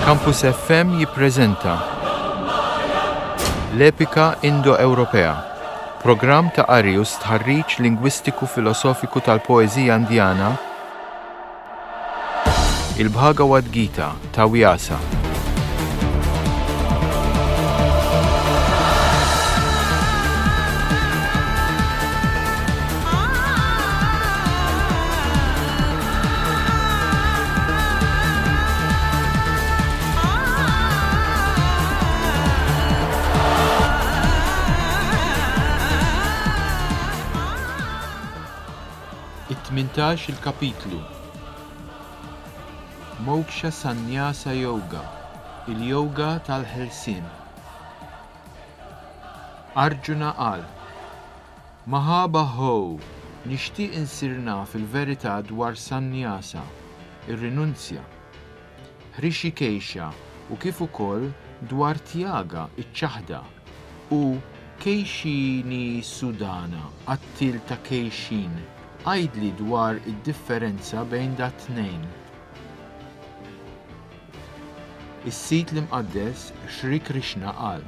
Campus FM jippreżenta l-Epika Indo-Ewropea, programm ta' qari u stħarriġ lingwistiku filosofiku tal-poeżija Indjana, il-Bhagavad Gita ta' Vyasa. It-18 il-kapitlu Moksha Sannyasa Yoga, il-yoga tal-ħelsien. Arjuna qal: Mahabaho, nixtieq insir naf il-verità dwar sannyasa, ir-rinunzja, Hrishikesha u kif ukoll dwar tyaga, iċ-ċaħda, u Keshini Sudana, qattil ta' Keshin. Għajdli dwar id-differenza bejn da' tnejn. Is-Sit l-Imqaddes Shri Krishna qal: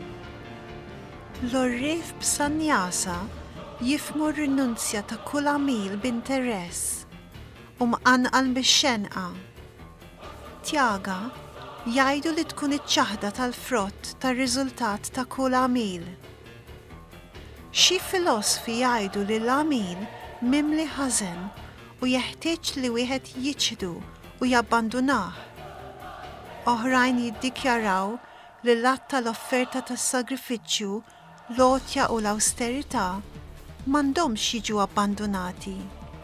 L-orrif b'sannyasa jifhmu r-rinunzja ta' kull għamil b'interess u mqanqal bix-xenqa. Tyaga jgħidu li tkun iċ-ċaħda tal-frott tar-riżultat ta' kull għamil. Xi filosofi jgħidu li l-għamil mimli ħażen u jeħtieġ li wieħed jiċħdu u jabbandunah. Oħrajn jiddikjaraw li l-att tal-offerta tas-sagrifiċċju, l-għotja u l-awsterità m'għandhomx jiġu abbandunati.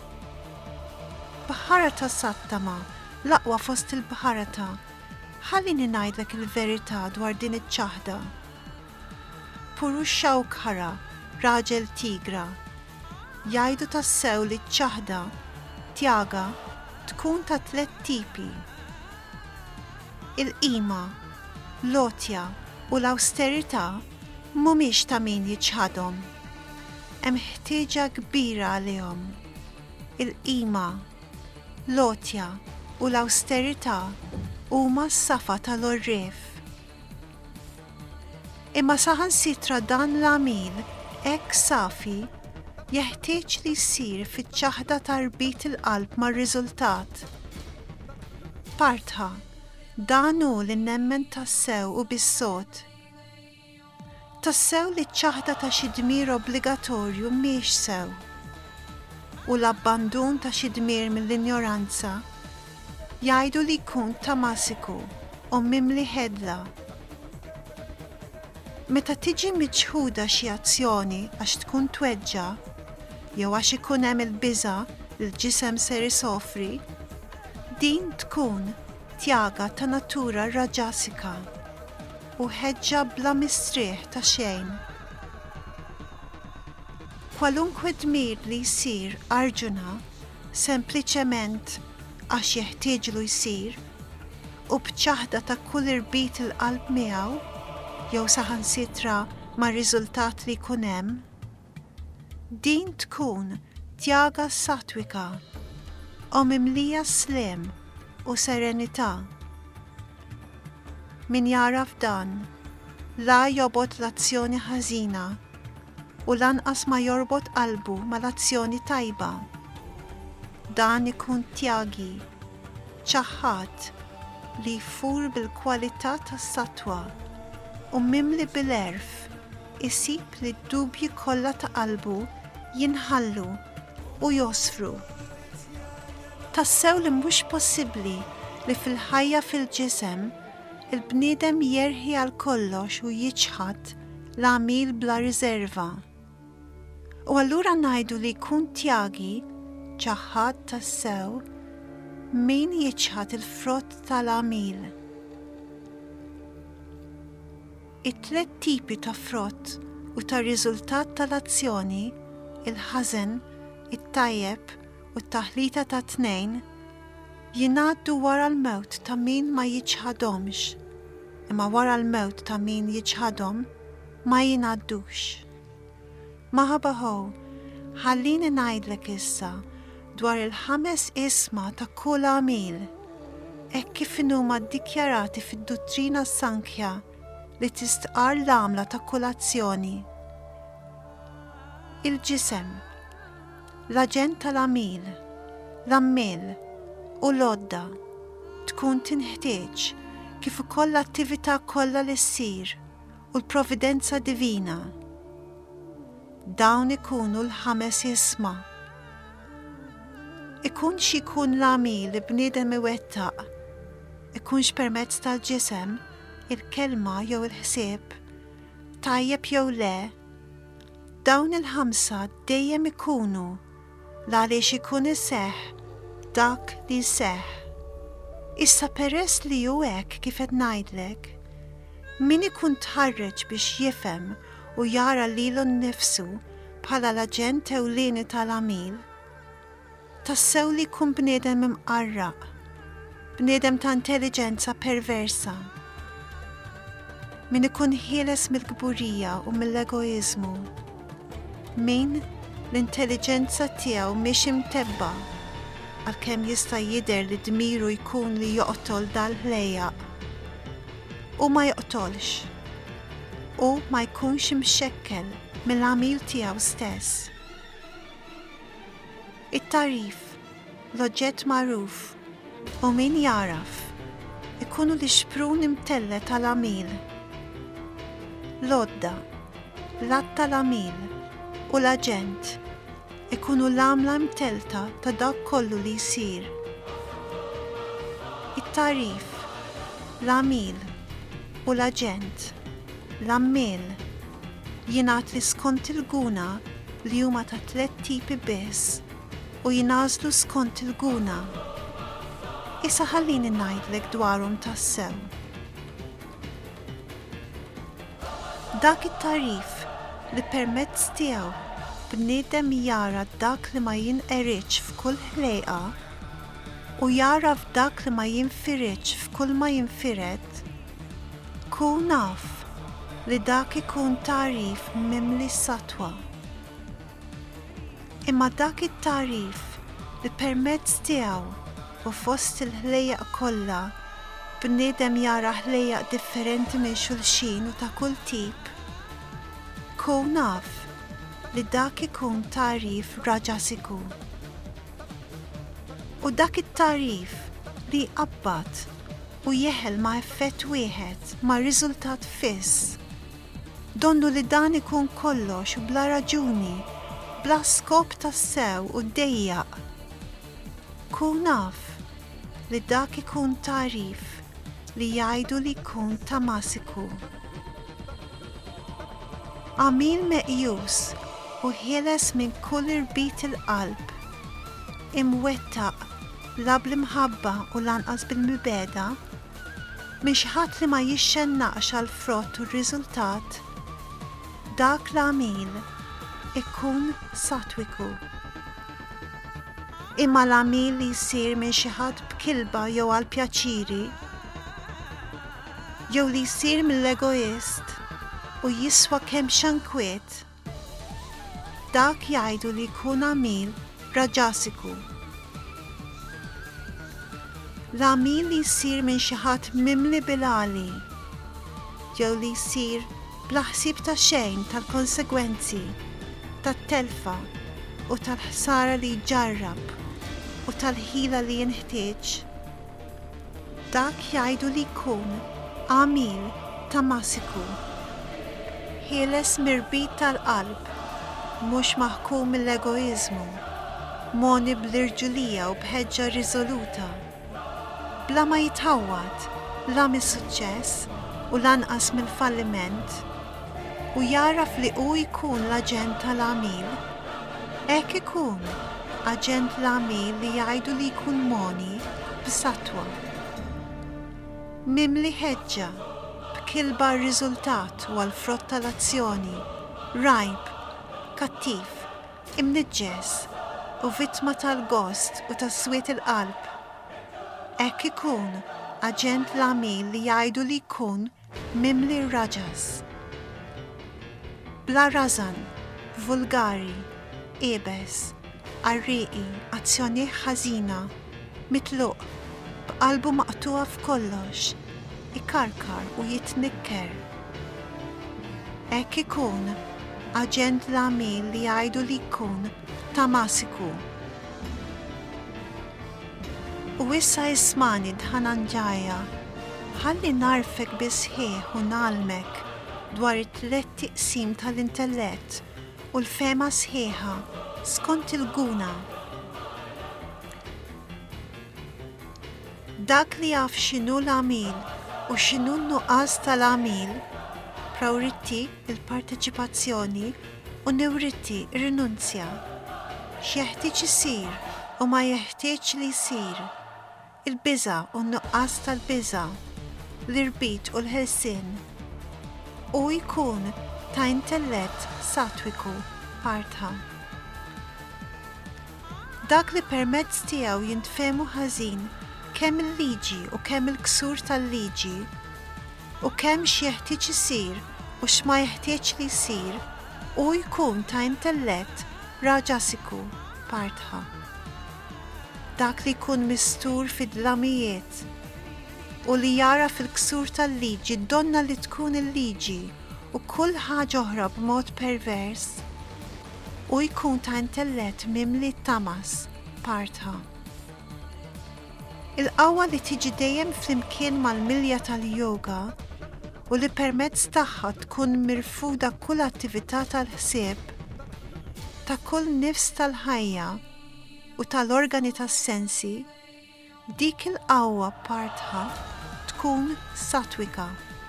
Bharata Sattama, l-aqwa fost il-Bharata, ħallini ngħidlek il-verità dwar din iċ-ċaħda. Purushaukara, raġel tigra, jgħidu tassew li ċ-ċaħda, tyaga, tkun ta' 3 tipi. Il-qima, l-għotja u l-awsterità mhumiex ta' min jiċħadhom. Hemm ħtieġa kbira għalihom. Il-qima, l-għotja u l-awsterità huma s-safa tal-orrif. Imma saħansitra dan l-għamil hekk safi jeħtieġ li jsir fiċ-ċaħda tarbit il-qalb mar-riżultat. Partha, dan hu li nemmen tassew u bis-sod. Tassew li ċ-ċaħda ta' xi dmir obbligatorju mhix sew. U l-abbandun ta' xi dmir mill-injoranza jgħidu li jkun tamasiku u mimli ħedla. Meta tiġi miċħuda xi azzjoni għax tkun tweġġa' jew għax ikun hemm il-biża' li l-ġisem ser isofri, din tkun tyaga ta' natura raġasika u ħeġġa bla mistrieħ ta' xejn. Kwalunkwe dmir li jsir Arjuna sempliċement għax jeħtieġlu jsir u b'ċaħda ta' kull irbit il-qalb miegħu jew saħansitra ma' riżultat li jkun hemm, din tkun tyaga satwika u mimlija sliem u serenità. Min jaraf dan, la jobot l-azzjoni ħażina u lanqas ma jorbot qalbu mal-azzjoni tajba. Dan ikun tyagi, ċaħħad li jfur bil-kwalità tas-satwa u mimli bil-erf isib li d-dubji kollha ta' qalbu jinħallu u josfru. Tassew li mhux possibbli li fil-ħajja fil-ġisem il-bniedem jerħi għal kollox u jiċħad l-għamil bla riserva. U allura ngħidu li jkun tyagi, ċaħħad tassew, min jiċħad il-frott tal-għamil. It-3 tipi ta' frott u ta' riżultat tal-azzjoni, il-ħażen, it-tajjeb u t-taħlita ta' 2, jingħaddu wara l-mewt ta' min ma jiċħadhomx, imma wara l-mewt ta' min jiċħadhom ma jingħaddux. Mahabaho, ħallini ngħidlek issa dwar il-5 isma ta' kull għamil. hekk kif huma ddikjarati fid-dottrina Sankhya li tistqar l-għamla ta' kolazzjoni. Il-ġisem, l-aġent tal-għamil, l-ammil u l-odda tkun tinħtieġ kif ukoll l-attività kollha li ssir u l-provvidenza divina. Dawn ikunu l-5 isma. Ikunx ikun l-għamil li bniedem iwettaq, ikunx permezz tal-ġisem, il-kelma jew il-ħsieb, tajjeb jew le, dawn il-5 dejjem ikunu għaliex ikun iseħħ dak li jseħħ. Issa peress li hu hekk kif qed ngħidlek, min ikun tħarreġ biex jifhem u jara lilu nnifsu bħala l-aġent ewlieni tal-għamil, tassew li jkun bniedem imqarraq, bniedem ta' intelligenza perversa. Min ikun ħieles mill-kburija u mill-egoizmu. Min l-intelligenza tiegħu mhix imtebba għalkemm jista' jidher li dmiru jkun li joqtol dal-ħlejjaq. U ma joqtolx. U ma jkunx imxekkel mill-għamil tiegħu stess. It-tarif, l-oġġett magħruf u min jaraf ikunu l-ixprun imtellet tal-għamil. L-odda, l-att tal-għamil u l-aġent ikunu l-għamla mtelta ta' dak kollu li jsir. It-tarif, l-għamil u l-aġent, l-ammil jingħat li skont il-guna li huma ta' 3 tipi biss u jingħażlu skont il-guna. Issa ħallini ngħidlek dwarhom tassew. Dak it-tarif li permezz tiegħu bniedem jara dak li ma jinqeritx f'kull ħlejqa u jara f'dak li ma jinfiritx f'kull ma jinfired, kun naf li dak ikun tarif mimli satwa. Imma dak it-tarif li permezz tiegħu u fost il-ħlejjaq kollha bniedem jara ħlejjaq differenti minn xulxin u ta' kull tip, kun naf li dak ikun tarif raġasiku. U dak it-tarif li jqabbad u jeħel ma' effett wieħed ma' riżultat fiss. Donnu li dan ikun kollox u bla raġuni, bla skop tas-sew u dejjaq. Kun naf li dak ikun tarif li jgħidu li jkun tamasiku. Għamil meqjus u ħieles minn kull irbit il-qalb, imwettaq la bl-imħabba u lanqas bil-mibeda, minn xi ħadd li ma jixxennaqx għal frott u r-riżultat, dak l-għamil ikun satwiku. Imma l-għamil li jsir minn xi ħadd b'kilba jew għal pjaċiri, jew li jsir mill-egoist u jiswa kemm xankwiet, dak jgħidu li jkun għamil raġasiku. L-għamil li jsir minn xi ħadd mimli bil-għali, jew li jsir bla ħsieb ta' xejn tal-konsegwenzi, tat-telfa u tal-ħsara li jġarrab u tal-ħila li jinħtieġ, dak jgħidu li jkun għamil tamasiku. Ħieles mirbit tal-qalb, mhux maħkum mill-egoizmu, moni bl-irġulija u bħeġġa riżoluta, bla ma jitħawwad la mis-suċċess u lanqas mill-falliment, u jaraf li hu jkun l-aġent tal-għamil, hekk ikun aġent l-għamil li jgħidu li jkun moni b'satwa. Mimli ħeġġa b'kilba r-riżultat u għall-frott tal-azzjoni, rajb, kattiv, imniġġes u vittma tal-gost u tas-swiet il-qalb. Hekk ikun aġent l-għamil li jgħidu li jkun mimli raġas. Bla rażan, vulgari, ebes, arriqi, azzjoni ħażina, mitluq, b'qalbu maqtuwa f'kollox, ikarkar u jitnikker. Hekk ikun aġent l-għamil li jgħidu li jkun tamasiku. U issa ismani dħananġaja, ħalli narfek bisħieħ u nalmek dwar it-tlet tiqsim tal-intellett u l-fema sħiħa skont il-guna. Dak li jaf x'inhu l-għamil u x'inhu n-nuqqas tal-għamil, prawritti il-parteċipazzjoni u newritti ir-rinunzja, x'jeħtieġ isir u ma jeħtieġ li jsir, il-biża' u n-nuqqas tal-biża', l-irbit u l-ħelsien, u jkun ta' intellett satwiku partha. Dak li permezz tiegħu jintfehmu ħażin kemm il-liġi u kemm il-ksur tal-liġi u kemm x'jeħtieġ isir u x'ma jeħtieġ li jsir, u jkun ta' intellett raġasiku partha. Dak li jkun mistur fid-dlamijiet u li jara fil-ksur tal-liġi donna li tkun il-liġi u kull ħaġa oħra b'mod pervers, u jkun ta' intellett mimli tamas partha. Il-qawwa li tiġi dejjem flimkien mal-milja tal-yoga u li permezz tagħha tkun mirfuda kull attività tal-ħsieb, ta' kull nifs tal-ħajja u tal-organi tas-sensi, dik il-qawwa partha tkun satwika.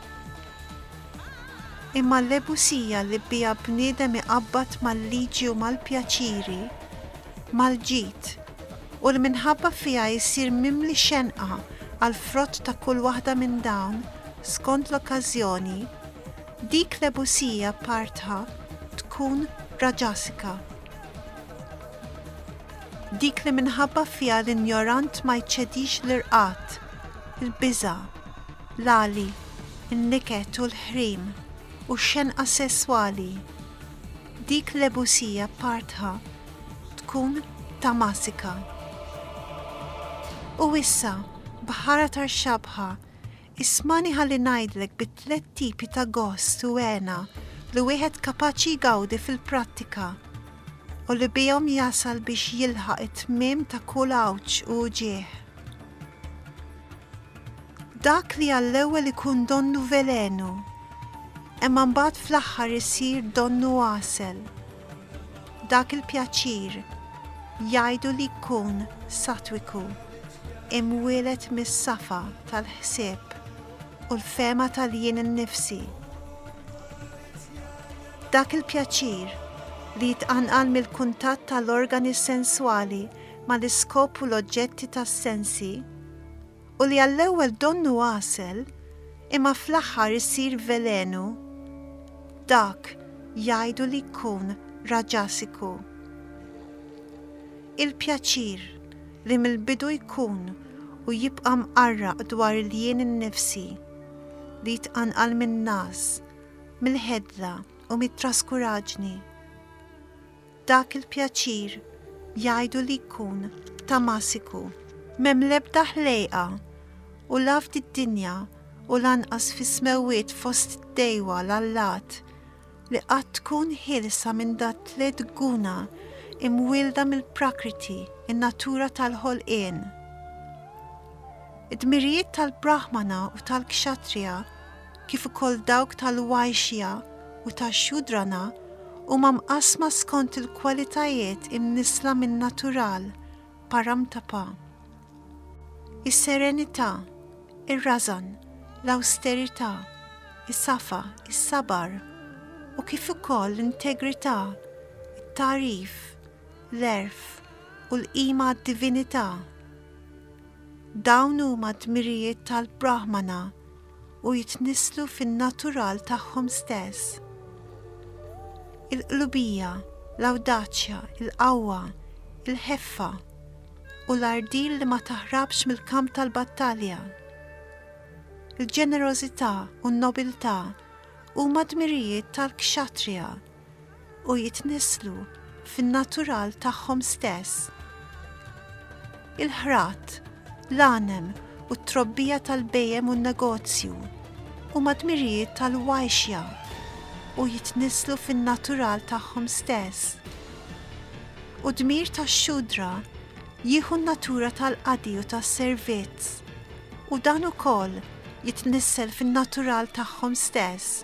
Imma l-lebusija li bija bniedem iqabbad mal-liġi u mal-pjaċiri, mal-ġid, u li minħabba fija jsir mimli xenqa għal frott ta' kull waħda minn dawn skont l-okkażjoni, dik l-lebusija partha tkun raġasika. Dik li minħabba fija l-injorant ma jċedix l-irqat, il-biża', l-għali, il-niket u l-ħrim u x-xenqa sesswali, dik l-lebusija partha tkun tamasika. U issa, bħara tar-xabħa, ismani ħalli ngħidlek bit-tlet tipi ta' gost u għena li wieħed kapaċi jgawdi fil-prattika u li bihom jasal biex jilħaq it-tmiem ta' kull awġ u ġieħ. Dak li għall-ewwel ikun donnu velenu, imma mbagħad fl-aħħar isir donnu għasel. Dak il-pjaċir jgħidu li jkun satwiku, imwielet mis-safa tal-ħsieb u l-fema tal-jien innifsi. Dak il-pjaċir li jitqanqal mill-kuntatt tal-organi senswali mal-iskop u l-oġġetti tas-sensi, u li għall-ewwel donnu għasel imma fl-aħħar isir velenu, dak jgħidu li jkun raġasiku. Il-pjaċir li mill-bidu jkun u jibqa' mqarraq dwar il-jien innifsi li jitqanqal min-nas, mill-ħedla u mit-traskuraġni. Dak il-pjaċir jgħidu li jkun tamasiku, m'hemm l-ebda ħlejqa u laf d-dinja u lanqas fi smewiet fost id-dejwa l-allat li qatt tkun ħilsa minn dat tliet guna imwilda mill-prakriti, in-natura tal-ħolqien. Id-dmirijiet tal-Brahmana u tal-Kshatriya kif ukoll dawk tal-Vaixya u tax-Shudrana huma mqasma skont il-kwalitajiet imnisla min-natural paramtapa. Is-serenità, ir-rażan, l-awsterità, is-safa, is-sabar u kif ukoll l-integrità, it-tarif, l-erf u l-qima d-divinità. Dawn huma dmirijiet tal-Brahmana u jitnislu fin-natural tagħhom stess. Il-qlubija, l-awdaċja, il-qawwa, il-ħeffa u l-ardil li ma taħrabx mill-kamp tal-battalja. Il-ġenerożità u n-nobiltà huma dmirijiet tal-Kshatriya u jitnislu fin-natural tagħhom stess. Il-ħrat, l-għanem u t-trobbija tal-bejjem u n-negozju u mad-dmirijiet tal-wajxja u jitnislu fin-natural tagħhom stess. U dmir tax-xudra jieħu n-natura tal-qadi u tas-servizz u dan ukoll jitnissel fin-natural tagħhom stess.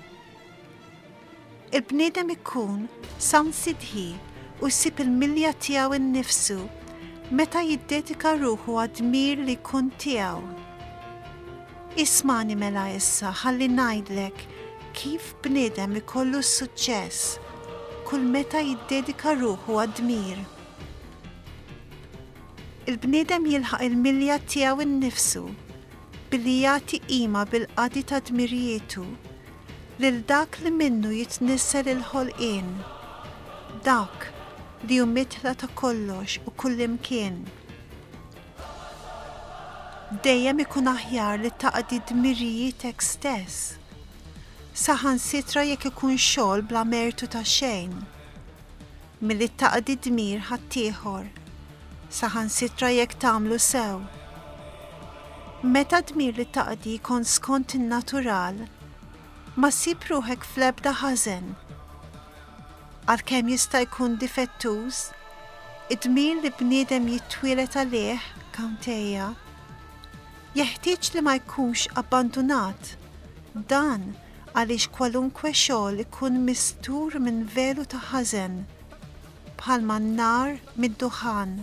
Il-bniedem ikun sansidħi u jsib il-milja tiegħu innifsu meta jiddedika ruħu għad-dmir li jkun tiegħu. Ismani mela issa ħalli ngħidlek kif bniedem ikollu s-suċċess kull meta jiddedika ruħu għad-dmir. Il-bniedem jilħaq il-milja tiegħu innifsu billi jagħti qima bil-qadi ta' dmirjietu lil dak li minnu jitnissel il-ħolqien, dak li hu mitla ta' kollox u kullimkien. Dejjem ikun aħjar li taqdi dmirjietek stess, saħansitra jekk ikun xogħol bla mertu ta' xejn, milli taqdi dmir ħaddieħor, saħansitra jekk tagħmlu sew. Meta dmir li taqdi jkun skont in-natural, ma ssib ruħek fl-ebda ħażen. Għalkemm jista' jkun difettuż, id-dmir li bniedem jittwielet għalih kawntejja jeħtieġ li ma jkunx abbandunat, dan għaliex kwalunkwe xogħol ikun mistur minn velu ta' ħażen bħalma n-nar mid-duħan.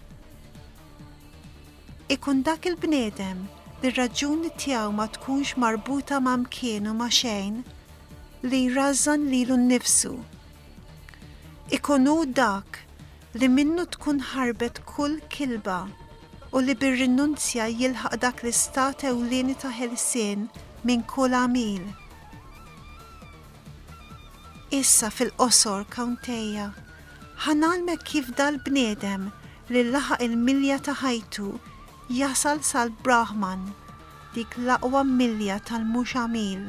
Ikun dak il-bniedem li r-raġuni tiegħu ma tkunx marbuta ma' mkien u ma' xejn li jrażżan lilu nnifsu. Ikun hu dak li minnu tkun ħarbet kull kilba u li bir-rinunzja jilħaq dak l-istat ewlieni ta' ħelsien minn kull għamil. Issa fil-qosor kawntejja, ħanalmek kif dal-bniedem li laħaq il-milja ta' ħajtu jasal sal-Brahman, dik l-aqwa milja tal-mhux għamil.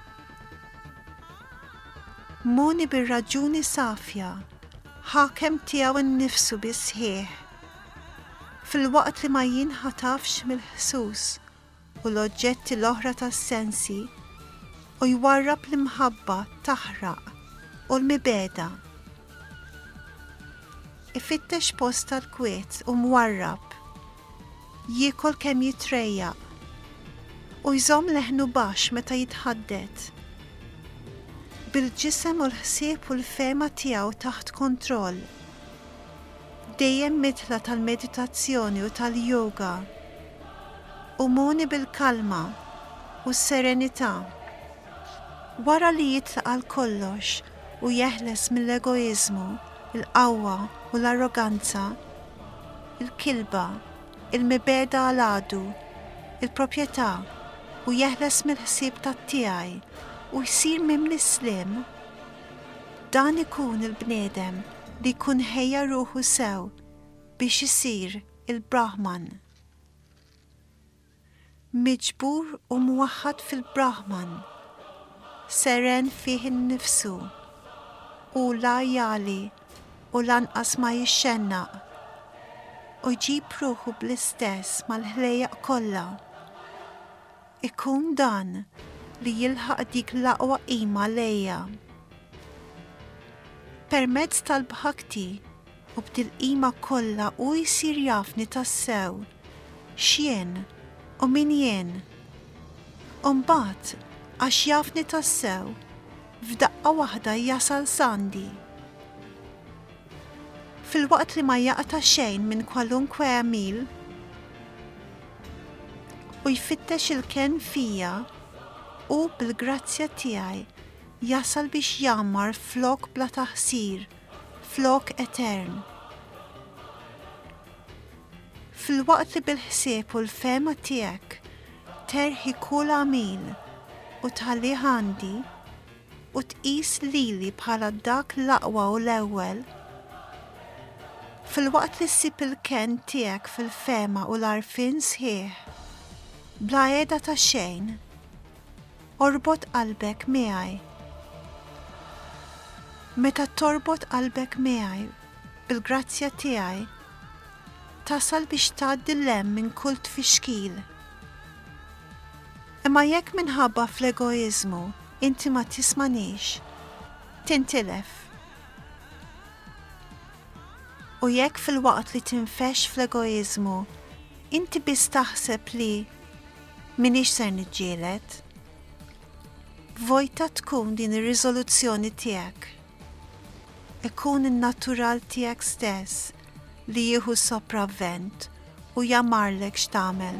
Moni bir-raġuni safja, ħakem tiegħu nnifsu bis-sħiħ, fil-waqt li ma jinħatafx mill-ħsus u l-oġġetti l-oħra tas-sensi u jwarrab l-imħabba taħraq u l-mibeda. Ifittex post tal-kwiet u mwarrab, jiekol kemm jitrejjaq u jżomm leħnu baxx meta jitħaddet. Bil-ġisem u l-ħsieb u l-fema tiegħu taħt kontroll. Dejjem mitla tal-meditazzjoni u tal-yoga. U moni bil-kalma u s-serenità. Wara li jitlaq għal kollox u jeħles mill-egoiżmu, il-qawwa u l-arroganza, il-kilba, il-mibeda għal-għadu, il-proprjetà u jeħles mill-ħsieb tat-tiegħi u jsir mimli slim, dan ikun il-bniedem li jkun ħejja ruħu sew biex isir il-Brahman. Miġbur u mwaħħad fil-Brahman, seren fih innifsu u la jali u lanqas ma jixxennaq u jġib ruħu bl-istess mal-ħlejjaq kollha. Ikun dan li jilħaq dik l-aqwa qima lejja. Permezz tal-bħakti u bdil-qima kollha u jsir jafni tas-sew x'jien u min jien. U mbagħad għax jafni tas-sew f'daqqa waħda jasal sandi. Fil-waqt li ma jaqta' xejn minn kwalunkwe għamil u jfittex il-ken fija u bil-grazzja tiegħi jasal biex jammar flok bla taħsir, flok etern. Fil-waqt li bil-ħsieb u l-fema tiegħek terħi kull għamil u tħalli għandi u tqis lili bħala dak l-aqwa u l-ewwel, fil-waqt li ssib il-ken tiegħek fil-fema u l-għarfien sħiħ, bla għeda ta' xejn, orbot qalbek miegħi. Meta torbot qalbek miegħi bil-grazzja tiegħi, tasal biex tgħaddi l-hemm minn kull tfixkil, Imma jekk minħabba fl-egoizmu inti ma tismanix, tintilef. U jekk fil-waqt li tinfex fl-egoizmu, inti biss taħseb li minix ser niġġieled, vojta tkun din ir-riżoluzzjoni tiegħek. Ikun in-natural tiegħek stess li jieħu sopravvent u jammarlek x'tagħmel.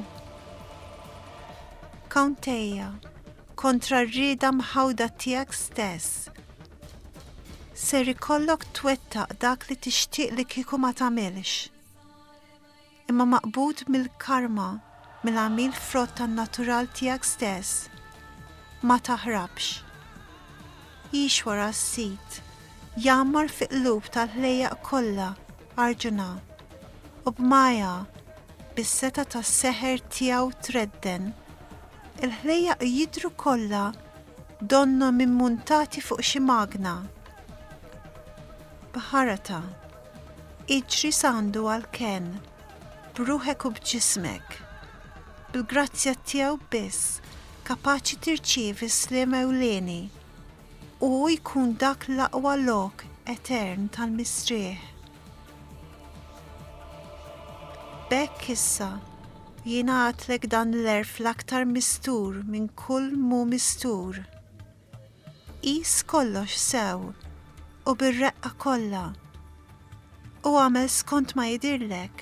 Kawntejja kontra r-rieda mħawda tiegħek stess. Ser ikollok twettaq dak li tixtieq li kieku ma tagħmilx. Imma maqbud mill-karma mill-għamil frott tan-natural tiegħek stess. Ma taħrabx. Jix wara s-sit, jammar fi qlub tal-ħlejjaq kollha Arġuna u b'Maja bis-seta tas-seħer tiegħu tredden. Il-ħlejjaq jidhru kollha donnom immuntati fuq xi magna. B'ħarata, iġri sandu għal-ken, b'ruħek u b'ġismek, bil-grazzja tiegħu biss kapaċi tirċievi sliem ewlieni u jkun dak l-aqwa lok etern tal-mistrieħ. Bekk issa jiena għatlek dan l-erf l-aktar mistur minn kull mu mistur. Qis kollox sew u bir-reqqa kollha u għamel skont ma jidirlek.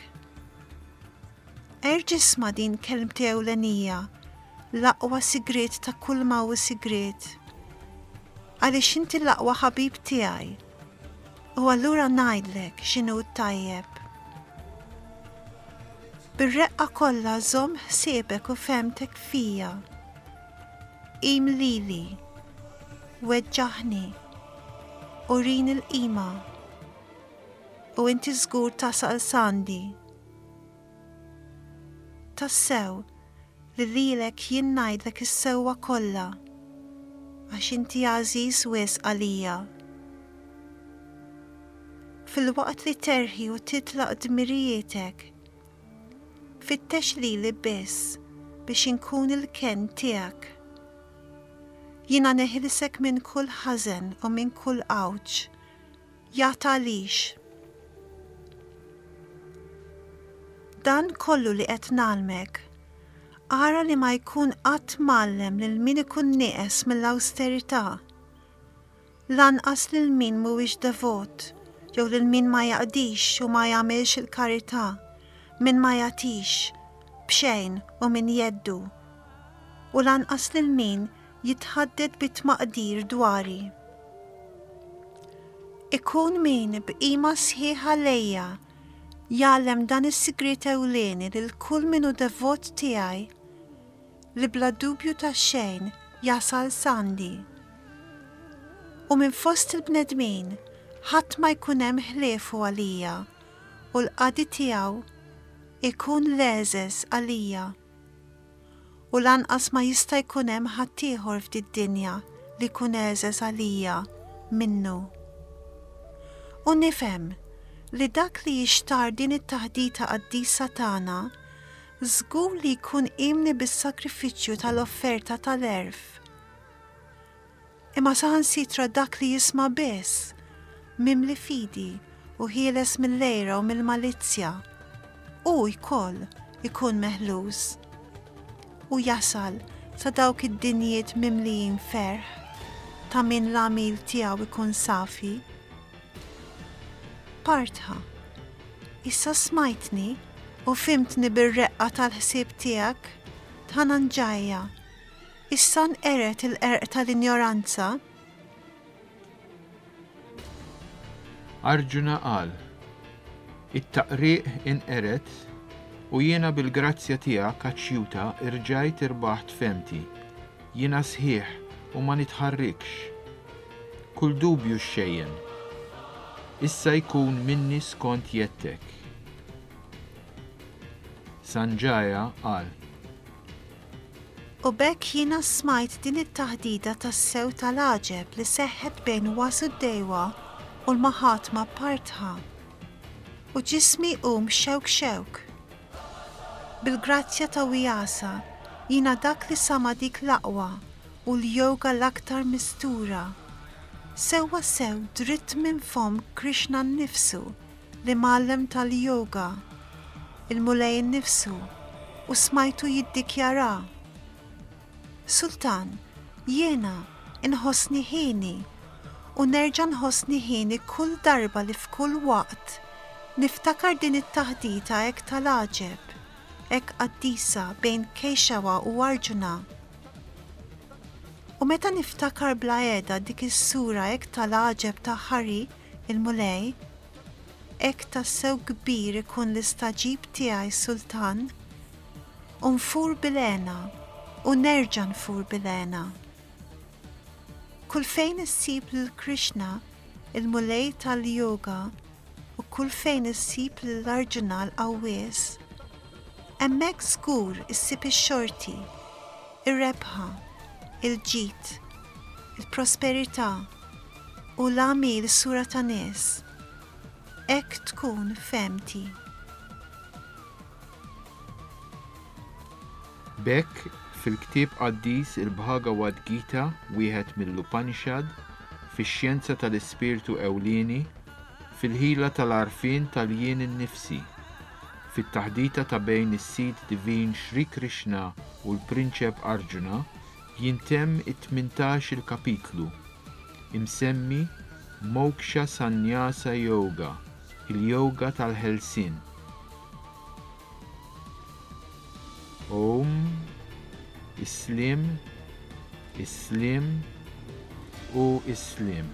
Erġisma din kelmti ewlenija, l-aqwa sigriet ta' kull ma hu sigriet. Għaliex inti l-aqwa ħabib tiegħi u allura ngħidlek x'inhu tajjeb. Bir-reqqa kollha żomm ħsiebek u femtek fija. Qim lili, weġġaħni, u rini l-qima, u inti żgur tasal sandi. Tassew li lilek jien ngħidlek is-sewwa kollha, għax inti għażiż wisq għalija. Fil-waqt li terħi u titlaq dmirijietek, fittex lili biss biex inkun il-ken tiegħek. Jiena neħilsek minn kull ħażen u minn kull qawġ. Jagħta għalix. Dan kollu li qed nagħlmek, ara li ma jkun qatt mallem lil min ikun nieqes mill-awsterità. Lanqas lil min mhuwiex devot, jew lil min ma jaqdix u ma jagħmilx il-karità. Min ma jagħtix b'xejn u min jeddu, u lanqas lil min jitħadded bit-tmaqdir dwari. Ikun min b'qima sħiħa lejja jgħallem dan is-sigriet ewlieni lil kull min hu devot tiegħi li bla dubju ta' xejn jasal sandi. U minn fost il-bnedmin ħadd ma jkun hemm ħliefu għalija u l-qadi tiegħu ikun leżes għalija. U lanqas ma jista' jkun hemm ħaddieħor f'din dinja li jkun eżes għalija minnu. U nifhem li dak li jixtar din it-taħdita qaddisa tagħna żgur li jkun qimni bis-sakrifiċċju tal-offerta tal-erf. Imma saħansitra dak li jisma' biss, mimli fidi u ħieles mill-lejra u mill-malizzja, u jkoll ikun meħluż u jasal sa dawk id-dinjiet mimlijin ferħ ta' min l-għamil tiegħu ikun safi. Partha, issa smajtni u fimtni bir-reqqa tal-ħsieb tiegħek tħananġajja. Issa nqeret il-qerq tal-injoranza. Arġuna qal, it-taqriq inqeret u jiena bil-grazzja tiegħek Aċjuta irġajt irbaħt femti. Jiena sħiħ u ma nitħarrikx. Kull dubju xejjen. Issa jkun minni skont jettek. Sanġaja qal. U bekk jiena smajt din it-taħdida tas-sew tal-għaġeb li seħħet bejn Vasudeva u l-Mahatma Partha. U ġismi xewk xewk. Bil-grazzja ta' Vyasa Jina dak li sama dik l-aqwa u l-yoga l-aktar mistura. Sewa sew dritt minn fom Krishna nnifsu li mallem tal-yoga, il-mulej nnifsu, u smajtu jiddikjara. Sultan, jiena inħossni ħini u nerġa' nħossni ħini kull darba li f'kull waqt niftakar din it-taħdita hekk tal-aġeb, hekk qaddisa bejn Keshava u Arjuna. U meta niftakar bla qiegħda dik is-sura hekk tal-aġeb ta' Ħari il-mulej, hekk tassew kbir ikun l-istaġib tiegħi Sultan, u nfur bil-għena u nerġa' nfur bil-għena. Kull fejn issib lil Krishna il-mulej tal-yoga u kull fejn issib lil Arjuna l-qawwies, hemmhekk żgur issib ix-xorti, ir-rebħa, il-ġid, il-prosperità u l-għamil sura ta' nies. Hekk tkun femti. Bekk fil-ktieb qaddis il-Bhagavad Gita wieħed mill-Upanishad fix-xjenza tal-ispirtu ewlieni, fil-ħila tal-għarfien tal-jien innifsi, fit-taħdita ta' bejn is-Sid Divin Shri Krishna u l-Prinċep Arjuna jintemm it-18 il-kapitlu imsemmi Moksha Sannyasa Yoga, il-yoga tal-ħelsien. Om Islim, Islim u Islim.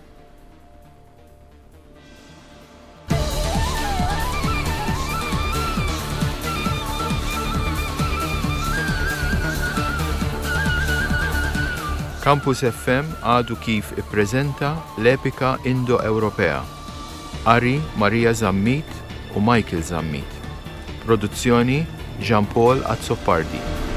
Campus FM għadu kif ippreżenta l-epika Indo-Ewropea. Ari Marija Zammit u Michael Zammit. Produzzjoni Jean Paul Azzopardi.